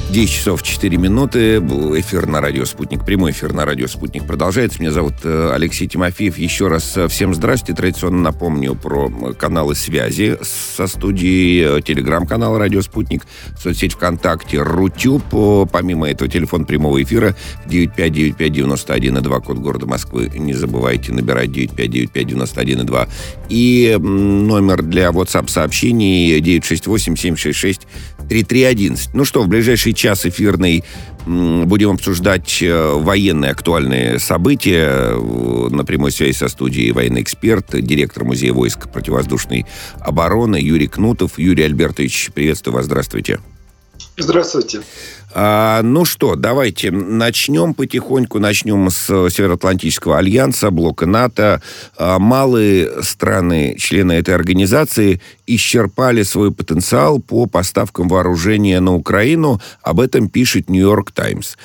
10 часов 4 минуты. Эфир на радио «Спутник». Прямой эфир на радио «Спутник» продолжается. Меня зовут Алексей Тимофеев. Еще раз всем здравствуйте. Традиционно напомню про каналы связи со студией, телеграм-канал «Радио Спутник», соцсеть ВКонтакте, Рутюб. Помимо этого, телефон прямого эфира 959591-2, код города Москвы. Не забывайте набирать 959591-2. И номер для WhatsApp-сообщений 968-766-3311. Ну что, в ближайший час эфирный будем обсуждать военные актуальные события. На прямой связи со студией военный эксперт, директор Музея войск противовоздушной обороны Юрий Кнутов. Юрий Альбертович, приветствую вас, здравствуйте. Здравствуйте. Ну что, давайте начнем потихоньку. Начнем с Североатлантического альянса, блока НАТО. Малые страны, члены этой организации, исчерпали свой потенциал по поставкам вооружения на Украину. Об этом пишет «Нью-Йорк Таймс».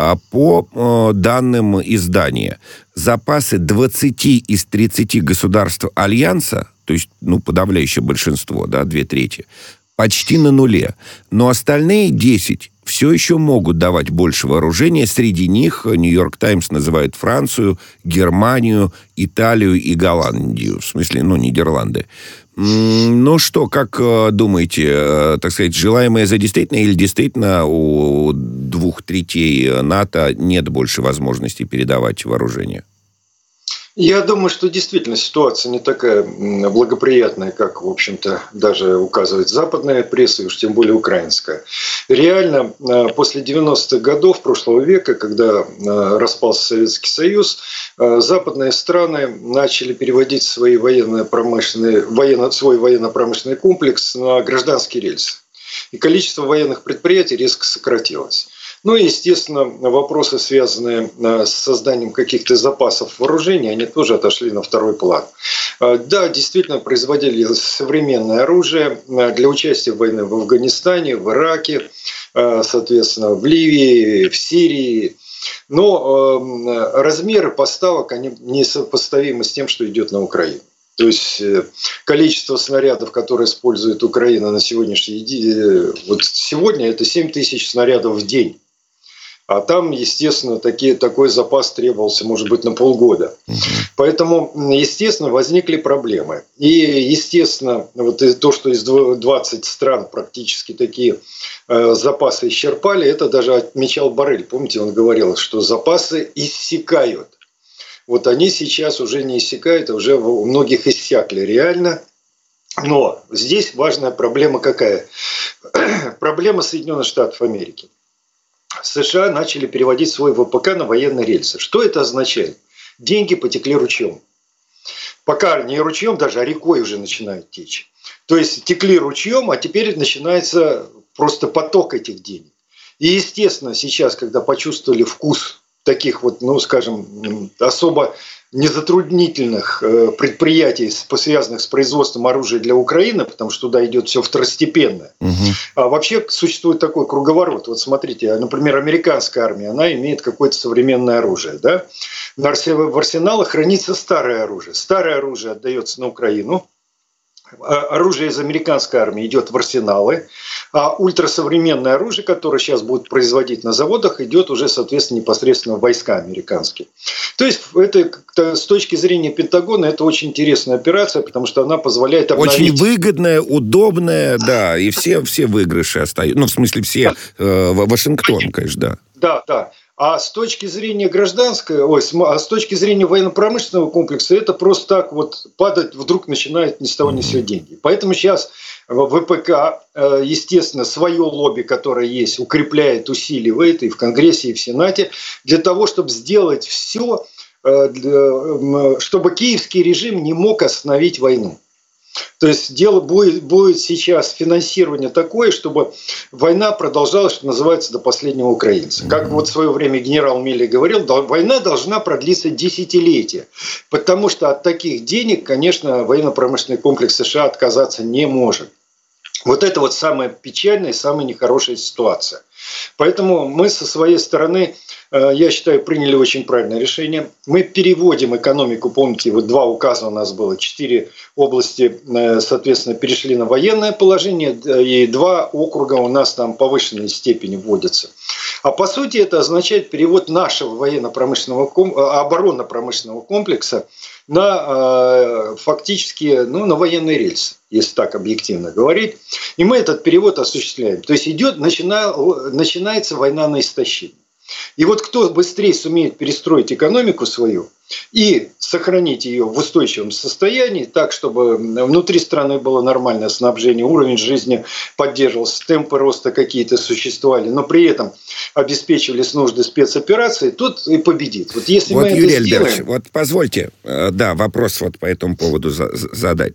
По данным издания, запасы 20 из 30 государств альянса, то есть подавляющее большинство, 2/3, почти на нуле. Но остальные 10 все еще могут давать больше вооружения. Среди них «Нью-Йорк Таймс» называет Францию, Германию, Италию и Голландию. В смысле, Нидерланды. Ну что, как думаете, так сказать, желаемое за действительно или действительно у 2/3 НАТО нет больше возможностей передавать вооружение? Я думаю, что действительно ситуация не такая благоприятная, как, в общем-то, даже указывает западная пресса, и уж тем более украинская. Реально, после 90-х годов прошлого века, когда распался Советский Союз, западные страны начали переводить свой военно-промышленный комплекс на гражданский рельс. И количество военных предприятий резко сократилось. Естественно, вопросы, связанные с созданием каких-то запасов вооружения, они тоже отошли на второй план. Да, действительно, производили современное оружие для участия в войне в Афганистане, в Ираке, соответственно, в Ливии, в Сирии. Но размеры поставок, они несопоставимы с тем, что идет на Украину. То есть количество снарядов, которые использует Украина на сегодняшний день, вот сегодня это 7 тысяч снарядов в день. А там, естественно, такой запас требовался, может быть, на полгода. Поэтому, естественно, возникли проблемы. И, естественно, вот то, что из 20 стран практически такие запасы исчерпали, это даже отмечал Боррель. Помните, он говорил, что запасы иссякают. Вот они сейчас уже не иссякают, а уже у многих иссякли реально. Но здесь важная проблема какая? Проблема Соединенных Штатов Америки. США начали переводить свой ВПК на военные рельсы. Что это означает? Деньги потекли ручьем. Пока не ручьем даже, а рекой уже начинают течь. То есть текли ручьем, а теперь начинается просто поток этих денег. И естественно, сейчас, когда почувствовали вкус таких особо незатруднительных предприятий, связанных с производством оружия для Украины, потому что туда идет все второстепенно. А вообще существует такой круговорот. Вот смотрите, например, американская армия, она имеет какое-то современное оружие. Да? В арсеналах хранится старое оружие. Старое оружие отдается на Украину. Оружие из американской армии идет в арсеналы, а ультрасовременное оружие, которое сейчас будут производить на заводах, идет уже, соответственно, непосредственно в войска американские. То есть, это, с точки зрения Пентагона, это очень интересная операция, потому что она позволяет обновить... Очень выгодная, удобная, да, и все выигрыши остаются. В смысле, все Вашингтон, конечно, да. Да. А с точки зрения с точки зрения военно-промышленного комплекса, это просто так вот падать вдруг начинает ни с того ни с сего деньги. Поэтому сейчас ВПК, естественно, свое лобби, которое есть, укрепляет, усиливает и в Конгрессе, и в Сенате, для того, чтобы сделать все, чтобы киевский режим не мог остановить войну. То есть дело будет сейчас финансирование такое, чтобы война продолжалась, что называется, до последнего украинца. Как вот в свое время генерал Милли говорил, война должна продлиться десятилетия. Потому что от таких денег, конечно, военно-промышленный комплекс США отказаться не может. Вот это вот самая печальная и самая нехорошая ситуация. Поэтому мы со своей стороны, я считаю, приняли очень правильное решение. Мы переводим экономику, помните, вот 2 указа у нас было, 4 области, соответственно, перешли на военное положение, и 2 округа у нас там повышенной степени вводятся. А по сути это означает перевод нашего военно-промышленного, оборонно-промышленного комплекса на фактически на военные рельсы, если так объективно говорить. И мы этот перевод осуществляем. То есть начинается война на истощение. И вот кто быстрее сумеет перестроить экономику свою и сохранить ее в устойчивом состоянии, так, чтобы внутри страны было нормальное снабжение, уровень жизни поддерживался, темпы роста какие-то существовали, но при этом обеспечивались нужды спецопераций, тот и победит. Вот если вот, мы Юрий это сделаем... Альбертович, вот позвольте, вопрос вот по этому поводу задать.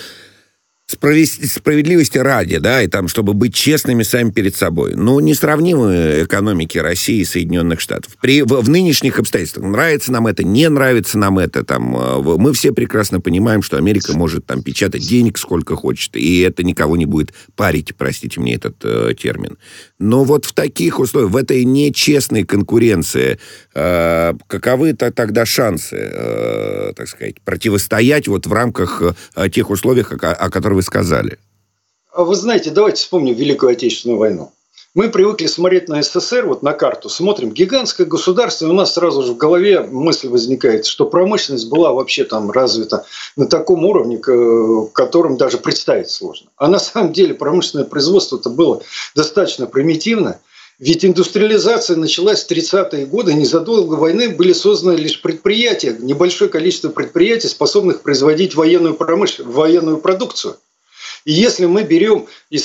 Справедливости ради, да, и там, чтобы быть честными сами перед собой. Несравнимы экономики России и Соединенных Штатов. В нынешних обстоятельствах нравится нам это, не нравится нам это. Мы все прекрасно понимаем, что Америка может там печатать денег сколько хочет, и это никого не будет парить, простите мне этот термин. Но вот в таких условиях, в этой нечестной конкуренции, каковы тогда шансы, так сказать, противостоять вот в рамках тех условий, о которых вы сказали? Вы знаете, давайте вспомним Великую Отечественную войну. Мы привыкли смотреть на СССР, вот на карту, смотрим, гигантское государство, и у нас сразу же в голове мысль возникает, что промышленность была вообще там развита на таком уровне, которым даже представить сложно. А на самом деле промышленное производство-то было достаточно примитивно. Ведь индустриализация началась в 30-е годы, незадолго до войны были созданы лишь предприятия, небольшое количество предприятий, способных производить военную продукцию. И если мы берем...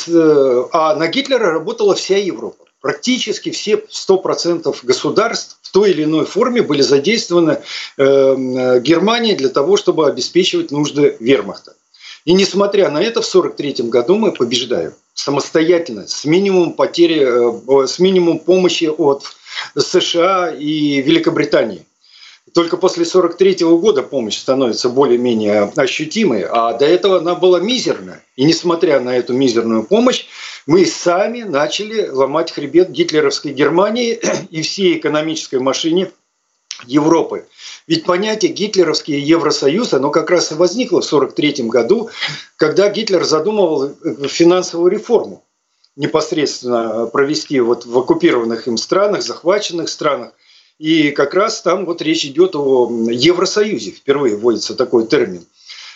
А на Гитлера работала вся Европа. Практически все 100% государств в той или иной форме были задействованы Германией для того, чтобы обеспечивать нужды вермахта. И несмотря на это, в 1943 году мы побеждаем самостоятельно, с минимумом помощи от США и Великобритании. Только после 1943 года помощь становится более-менее ощутимой, а до этого она была мизерная. И несмотря на эту мизерную помощь, мы сами начали ломать хребет гитлеровской Германии и всей экономической машине Европы. Ведь понятие гитлеровский Евросоюз, оно как раз и возникло в 1943 году, когда Гитлер задумывал финансовую реформу непосредственно провести вот в оккупированных им странах, захваченных странах. И как раз там вот речь идет о Евросоюзе, впервые вводится такой термин.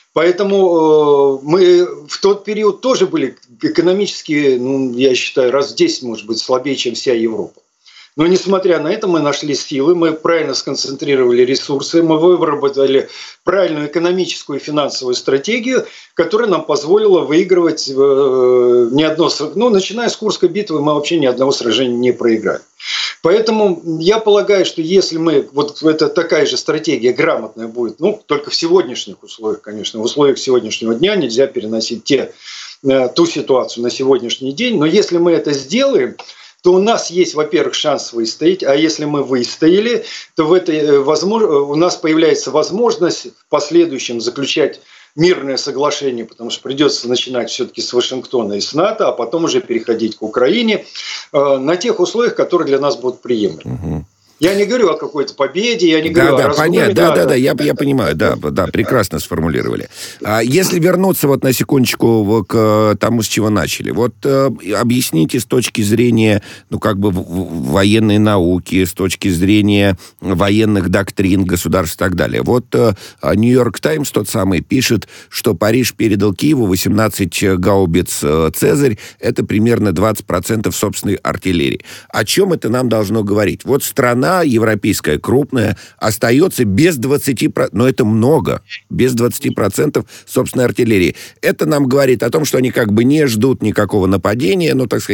Поэтому мы в тот период тоже были экономически, я считаю, раз в 10, может быть, слабее, чем вся Европа. Но несмотря на это, мы нашли силы, мы правильно сконцентрировали ресурсы, мы выработали правильную экономическую и финансовую стратегию, которая нам позволила выигрывать не одно... начиная с Курской битвы, мы вообще ни одного сражения не проиграли. Поэтому я полагаю, что если мы... Вот это такая же стратегия грамотная будет, только в сегодняшних условиях, конечно, в условиях сегодняшнего дня нельзя переносить ту ситуацию на сегодняшний день, но если мы это сделаем, то у нас есть, во-первых, шанс выстоять, а если мы выстояли, то у нас появляется возможность в последующем заключать мирное соглашение, потому что придется начинать все-таки с Вашингтона и с НАТО, а потом уже переходить к Украине на тех условиях, которые для нас будут приемлемы. Угу. Я не говорю о какой-то победе, я не говорю о разгроме. Я понимаю, прекрасно сформулировали. Если вернуться вот на секундочку к тому, с чего начали. Вот объясните с точки зрения, военной науки, с точки зрения военных доктрин государств и так далее. Вот Нью-Йорк Таймс тот самый пишет, что Париж передал Киеву 18 гаубиц «Цезарь». Это примерно 20% собственной артиллерии. О чем это нам должно говорить? Вот страна европейская, крупная, остается без 20%, но это много, без 20% собственной артиллерии. Это нам говорит о том, что они не ждут никакого нападения,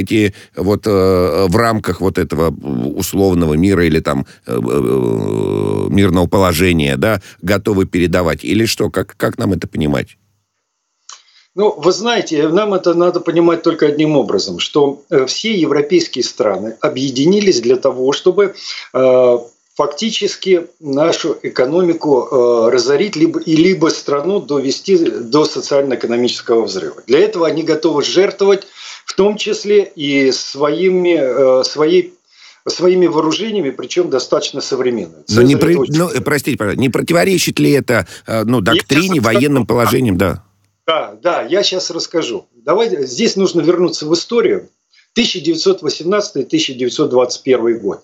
в рамках вот этого условного мира или мирного положения, готовы передавать. Или что? Как нам это понимать? Вы знаете, нам это надо понимать только одним образом, что все европейские страны объединились для того, чтобы фактически нашу экономику разорить, либо страну довести до социально-экономического взрыва. Для этого они готовы жертвовать в том числе и своими вооружениями, причем достаточно современными. Но простите, пожалуйста, не противоречит ли это доктрине, военным положениям? Да, я сейчас расскажу. Давайте, здесь нужно вернуться в историю. 1918-1921 год.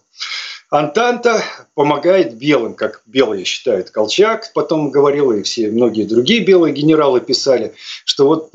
Антанта помогает белым, как белые считают Колчак, потом говорил, и многие другие белые генералы писали, что вот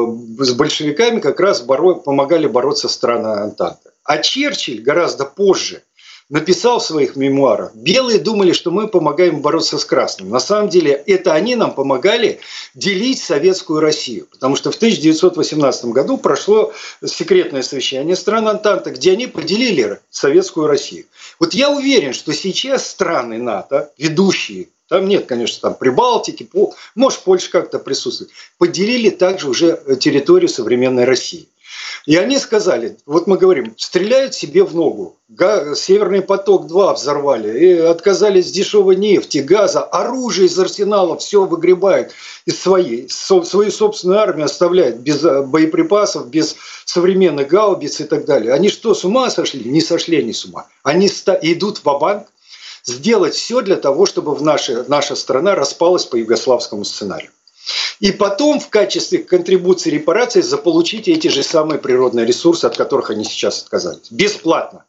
с большевиками как раз помогали бороться страны Антанты. А Черчилль гораздо позже написал в своих мемуарах: белые думали, что мы помогаем бороться с красным. На самом деле это они нам помогали делить советскую Россию. Потому что в 1918 году прошло секретное совещание стран Антанты, где они поделили советскую Россию. Вот я уверен, что сейчас страны НАТО, ведущие, там нет, конечно, там Прибалтики, может, Польша как-то присутствует, поделили также уже территорию современной России. И они сказали, вот мы говорим, стреляют себе в ногу, Северный поток-2 взорвали, и отказались от дешевой нефти, газа, оружие из арсенала, все выгребают из свою собственную армию оставляют без боеприпасов, без современных гаубиц и так далее. Они что, с ума сошли? Не сошли они с ума. Они идут ва-банк сделать все для того, чтобы наша страна распалась по югославскому сценарию. И потом в качестве контрибуции репараций заполучить эти же самые природные ресурсы, от которых они сейчас отказались. Бесплатно.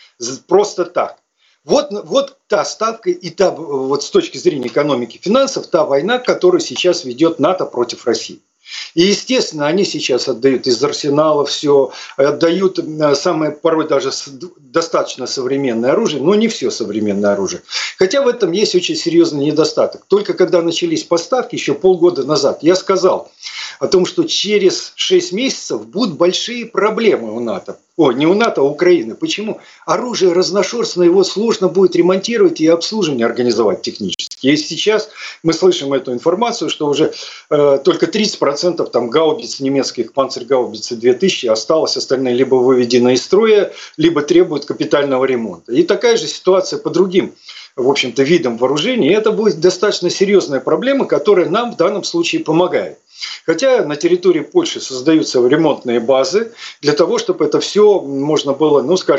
Просто так. Вот та ставка и та, вот с точки зрения экономики и финансов, та война, которую сейчас ведет НАТО против России. И, естественно, они сейчас отдают из арсенала все, отдают самое порой даже достаточно современное оружие, но не все современное оружие. Хотя в этом есть очень серьезный недостаток. Только когда начались поставки, еще полгода назад, я сказал о том, что через 6 месяцев будут большие проблемы у НАТО. Не у НАТО, а у Украины. Почему? Оружие разношерстное, его сложно будет ремонтировать и обслуживание организовать технически. И сейчас мы слышим эту информацию, что уже только 30% там гаубиц немецких, панцергаубицы 2000 осталось, остальные либо выведены из строя, либо требуют капитального ремонта. И такая же ситуация по другим, в общем-то, видам вооружений. И это будет достаточно серьезная проблема, которая нам в данном случае помогает. Хотя на территории Польши создаются ремонтные базы для того, чтобы это все можно было,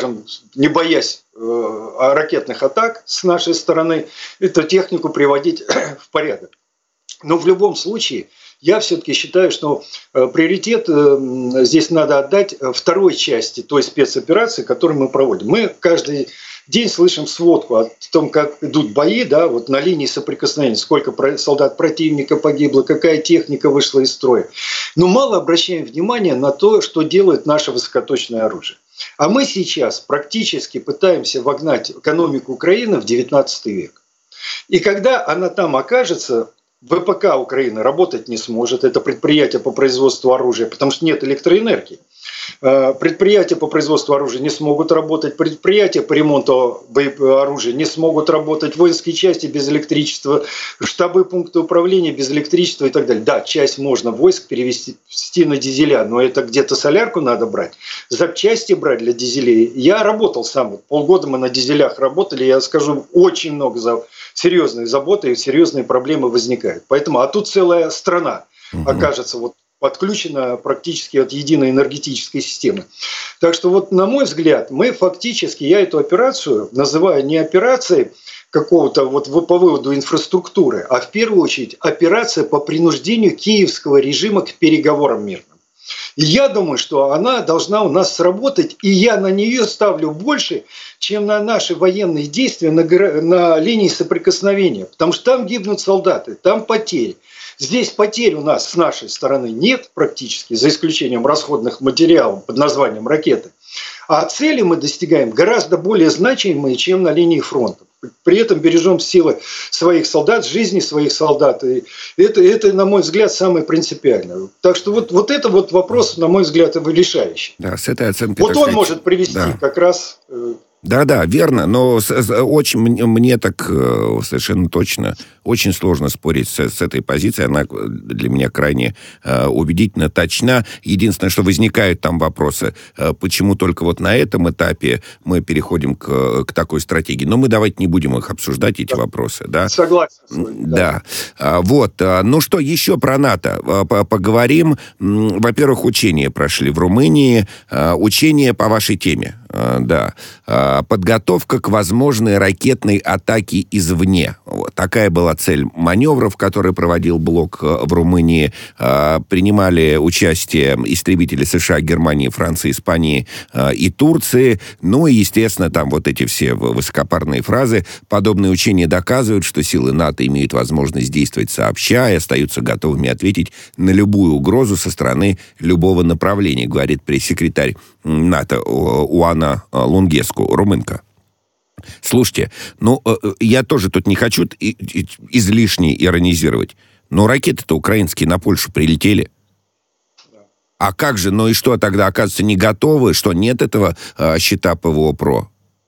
не боясь ракетных атак с нашей стороны, эту технику приводить в порядок. Но в любом случае, я все-таки считаю, что приоритет здесь надо отдать второй части той спецоперации, которую мы проводим. Мы каждый день слышим сводку о том, как идут бои, вот на линии соприкосновения, сколько солдат противника погибло, какая техника вышла из строя. Но мало обращаем внимание на то, что делает наше высокоточное оружие. А мы сейчас практически пытаемся вогнать экономику Украины в 19 век. И когда она там окажется, ВПК Украины работать не сможет. Это предприятие по производству оружия, потому что нет электроэнергии. Предприятия по производству оружия не смогут работать, предприятия по ремонту оружия не смогут работать, воинские части без электричества, штабы, пункты управления без электричества и так далее. Да, часть можно войск перевести на дизеля, но это где-то солярку надо брать, запчасти брать для дизелей. Я работал сам, полгода мы на дизелях работали, я скажу, очень много серьезные заботы и серьезные проблемы возникают. Поэтому, а тут целая страна окажется подключена практически от единой энергетической системы. Так что на мой взгляд, мы фактически, я эту операцию называю не операцией какого-то по выводу инфраструктуры, а в первую очередь операция по принуждению киевского режима к переговорам мирным. И я думаю, что она должна у нас сработать, и я на нее ставлю больше, чем на наши военные действия на линии соприкосновения. Потому что там гибнут солдаты, там потери. Здесь потерь у нас с нашей стороны нет практически, за исключением расходных материалов под названием ракеты. А цели мы достигаем гораздо более значимые, чем на линии фронта. При этом бережем силы своих солдат, жизни своих солдат. И это, на мой взгляд, самое принципиальное. Так что вот это вопрос, на мой взгляд, решающий. Да, с этой оценкой, он может привести как раз Да-да, верно, но очень мне так совершенно точно очень сложно спорить с этой позицией. Она для меня крайне убедительно точна. Единственное, что возникают там вопросы, почему только вот на этом этапе мы переходим к такой стратегии. Но мы давайте не будем их обсуждать, эти вопросы. Да? Согласен с вами. Да. Вот. Ну что, еще про НАТО поговорим. Во-первых, учения прошли в Румынии. Учения по вашей теме. Да. Подготовка к возможной ракетной атаке извне. Вот. Такая была цель маневров, которые проводил блок в Румынии. Принимали участие истребители США, Германии, Франции, Испании и Турции. Ну и, естественно, там вот эти все высокопарные фразы. Подобные учения доказывают, что силы НАТО имеют возможность действовать сообща и остаются готовыми ответить на любую угрозу со стороны любого направления, говорит пресс-секретарь НАТО Уана Лунгеску, румынка. Слушайте, ну, я тоже тут не хочу излишне иронизировать, но ракеты-то украинские на Польшу прилетели. А как же, ну и что тогда, оказывается, не готовы, что нет этого щита ПВО ПРО?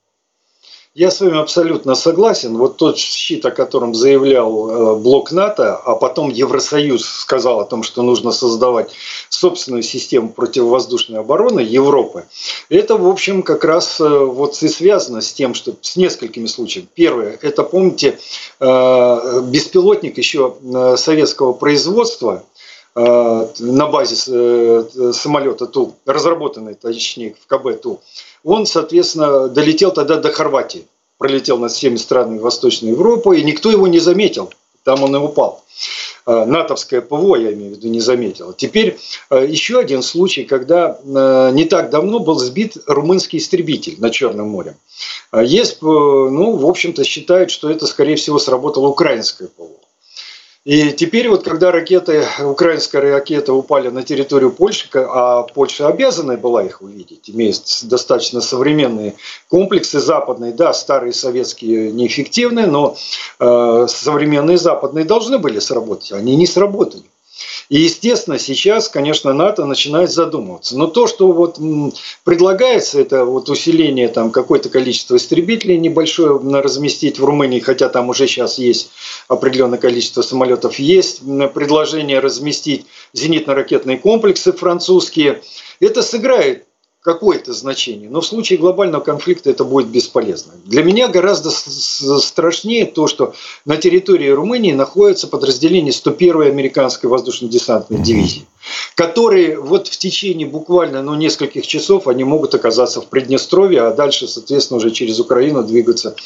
Я с вами абсолютно согласен. Вот тот щит, о котором заявлял блок НАТО, а потом Евросоюз сказал о том, что нужно создавать собственную систему противовоздушной обороны Европы, это, в общем, как раз вот и связано с тем, что с несколькими случаями. Первое, это, помните, беспилотник еще советского производства, на базе самолета Ту, разработанный, точнее, в КБ Ту, он, соответственно, долетел тогда до Хорватии. Пролетел над всеми странами Восточной Европы, и никто его не заметил. Там он и упал. НАТОвское ПВО, я имею в виду, не заметил. Теперь еще один случай, когда не так давно был сбит румынский истребитель над Черным морем. Есть, ну, в общем-то, считают, что это, скорее всего, сработало украинское ПВО. И теперь вот, когда украинская ракета упали на территорию Польши, а Польша обязана была их увидеть, имея достаточно современные комплексы западные, да, старые советские неэффективные, но современные западные должны были сработать, они не сработали. И, естественно, сейчас, конечно, НАТО начинает задумываться. Но то, что вот предлагается, это вот усиление там какое-то количество истребителей небольшое разместить в Румынии, хотя там уже сейчас есть определенное количество самолетов, есть предложение разместить зенитно-ракетные комплексы французские. Это сыграет какое-то значение, но в случае глобального конфликта это будет бесполезно. Для меня гораздо страшнее то, что на территории Румынии находится подразделение 101-й американской воздушно-десантной дивизии, которые вот в течение буквально нескольких часов они могут оказаться в Приднестровье, а дальше, соответственно, уже через Украину двигаться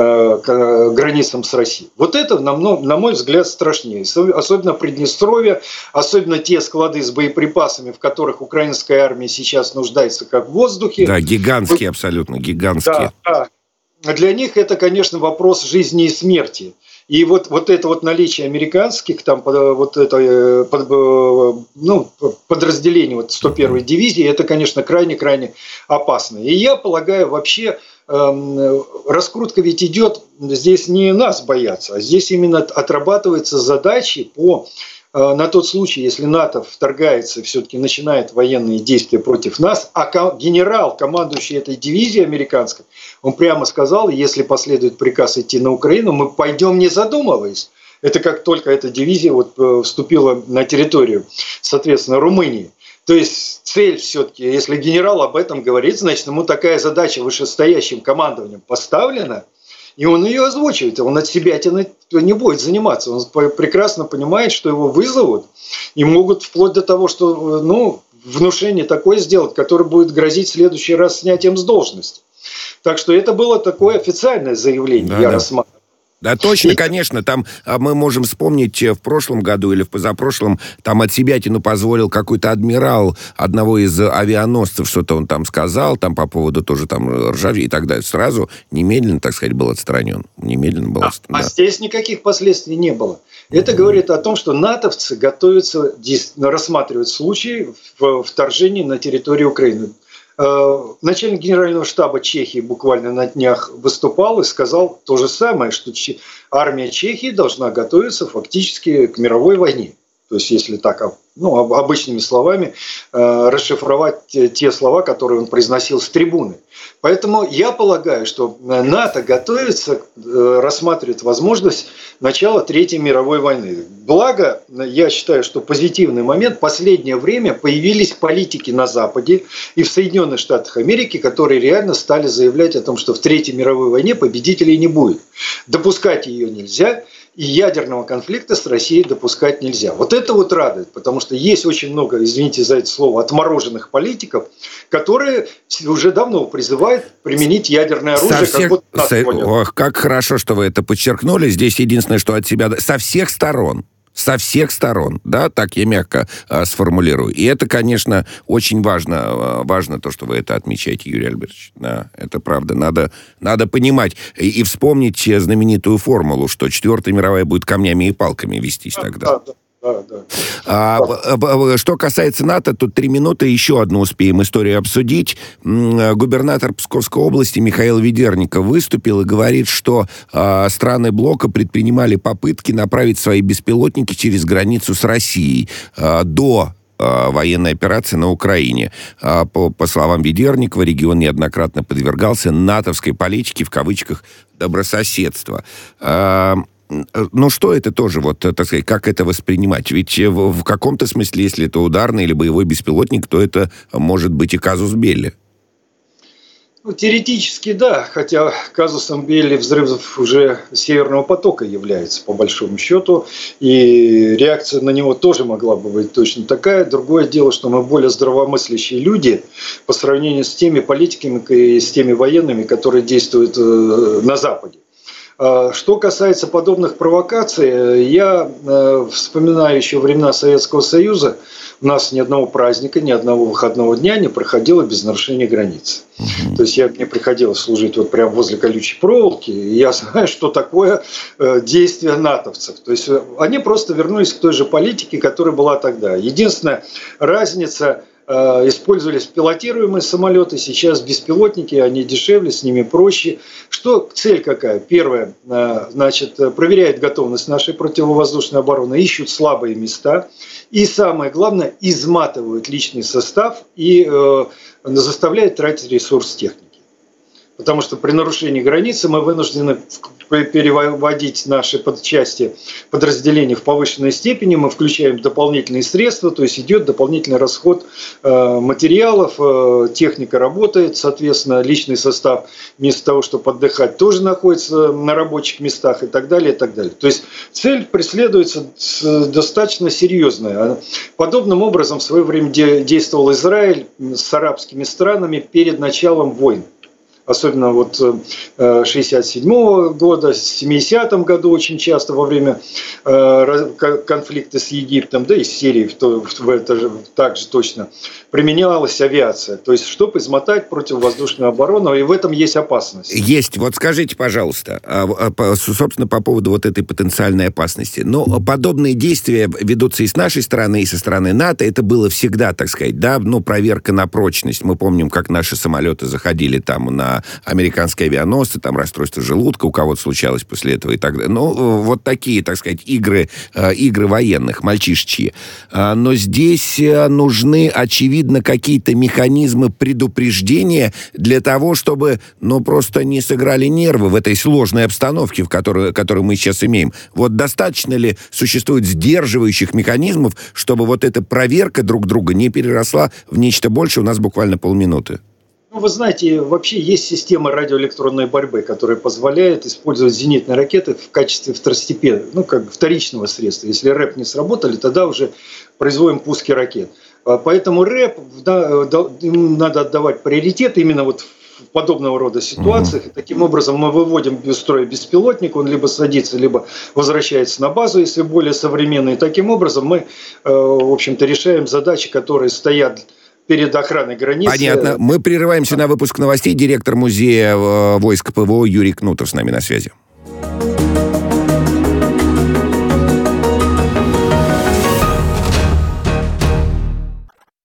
к границам с Россией. Вот это, на мой взгляд, страшнее. Особенно Приднестровье, особенно те склады с боеприпасами, в которых украинская армия сейчас нуждается как в воздухе. Да, гигантские, абсолютно гигантские. Да. Для них это, конечно, вопрос жизни и смерти. И вот это вот наличие американских там подразделений 101-й дивизии, это, конечно, крайне-крайне опасно. И я полагаю, вообще раскрутка ведь идет, здесь не нас боятся, а здесь именно отрабатываются задачи на тот случай, если НАТО вторгается, все-таки начинает военные действия против нас, а генерал, командующий этой дивизией американской, он прямо сказал, если последует приказ идти на Украину, мы пойдем не задумываясь. Это как только эта дивизия вступила на территорию, соответственно, Румынии. То есть цель все-таки, если генерал об этом говорит, значит, ему такая задача вышестоящим командованием поставлена, и он ее озвучивает, он от себя не будет заниматься. Он прекрасно понимает, что его вызовут, и могут вплоть до того, что внушение такое сделать, которое будет грозить в следующий раз снятием с должности. Так что это было такое официальное заявление, я рассматриваю. Да, точно, конечно. Там мы можем вспомнить в прошлом году или в позапрошлом, там от себятину позволил какой-то адмирал одного из авианосцев, что-то он там сказал, там по поводу тоже там ржавчины и так далее. Сразу, немедленно, так сказать, был отстранен. Немедленно был отстранен. А здесь никаких последствий не было. Это говорит о том, что натовцы готовятся рассматривать случаи вторжения на территорию Украины. Начальник генерального штаба Чехии буквально на днях выступал и сказал то же самое, что армия Чехии должна готовиться фактически к мировой войне. То есть, если так, обычными словами, расшифровать те слова, которые он произносил с трибуны. Поэтому я полагаю, что НАТО готовится, рассматривает возможность начала Третьей мировой войны. Благо, я считаю, что позитивный момент, в последнее время появились политики на Западе и в Соединенных Штатах Америки, которые реально стали заявлять о том, что в Третьей мировой войне победителей не будет. Допускать ее нельзя. И ядерного конфликта с Россией допускать нельзя. Вот это вот радует, потому что есть очень много, извините за это слово, отмороженных политиков, которые уже давно призывают применить ядерное оружие. Ох, как хорошо, что вы это подчеркнули. Здесь единственное, что от себя... Со всех сторон. Со всех сторон, да, так я мягко сформулирую. И это, конечно, очень важно. Важно то, что вы это отмечаете, Юрий Альбертович. Да, это правда. Надо понимать и вспомнить знаменитую формулу, что Четвертая мировая будет камнями и палками вестись тогда. Да. Что касается НАТО, тут 3 минуты, еще одну успеем историю обсудить. Губернатор Псковской области Михаил Ведерников выступил и говорит, что страны блока предпринимали попытки направить свои беспилотники через границу с Россией до военной операции на Украине. По словам Ведерникова, регион неоднократно подвергался натовской политике, в кавычках, добрососедства. Что это тоже, так сказать, как это воспринимать? Ведь в каком-то смысле, если это ударный или боевой беспилотник, то это может быть и казус белли. Теоретически, да, хотя казусом белли взрывов уже Северного потока является, по большому счету, и реакция на него тоже могла бы быть точно такая. Другое дело, что мы более здравомыслящие люди по сравнению с теми политиками и с теми военными, которые действуют на Западе. Что касается подобных провокаций, я вспоминаю еще времена Советского Союза. У нас ни одного праздника, ни одного выходного дня не проходило без нарушения границ. То есть мне приходилось служить вот прямо возле колючей проволоки, и я знаю, что такое действие натовцев. То есть они просто вернулись к той же политике, которая была тогда. Единственная разница: использовались пилотируемые самолеты, сейчас беспилотники, они дешевле, с ними проще. Цель какая? Первое, проверяет готовность нашей противовоздушной обороны, ищут слабые места. И самое главное, изматывают личный состав и заставляют тратить ресурс техники. Потому что при нарушении границы мы вынуждены переводить наши части подразделения в повышенной степени, мы включаем дополнительные средства, то есть идет дополнительный расход материалов, техника работает, соответственно, личный состав вместо того, чтобы отдыхать, тоже находится на рабочих местах и так далее, и так далее. То есть цель преследуется достаточно серьезная. Подобным образом в свое время действовал Израиль с арабскими странами перед началом войн. Особенно 1967 года, в 70-м году очень часто во время конфликта с Египтом, да и с Сирией также точно применялась авиация. То есть, чтобы измотать противовоздушную оборону, и в этом есть опасность. Есть. Вот скажите, пожалуйста, собственно, по поводу вот этой потенциальной опасности. Но подобные действия ведутся и с нашей стороны, и со стороны НАТО. Это было всегда, так сказать, да, проверка на прочность. Мы помним, как наши самолеты заходили там на американские авианосцы, там расстройство желудка у кого-то случалось после этого и так далее. Вот такие, так сказать, игры военных, мальчишечьи. Но здесь нужны, очевидно, какие-то механизмы предупреждения для того, чтобы, просто не сыграли нервы в этой сложной обстановке, которую мы сейчас имеем. Вот достаточно ли существует сдерживающих механизмов, чтобы вот эта проверка друг друга не переросла в нечто большее? У нас буквально полминуты. Вы знаете, вообще есть система радиоэлектронной борьбы, которая позволяет использовать зенитные ракеты в качестве вторичного средства. Если РЭП не сработали, тогда уже производим пуски ракет. Поэтому РЭП, им надо отдавать приоритет именно в подобного рода ситуациях. И таким образом мы выводим из строя беспилотник, он либо садится, либо возвращается на базу, если более современный. И таким образом мы, в общем-то, решаем задачи, которые стоят перед охраной границы. Понятно. Мы прерываемся на выпуск новостей. Директор музея войск ПВО Юрий Кнутов с нами на связи.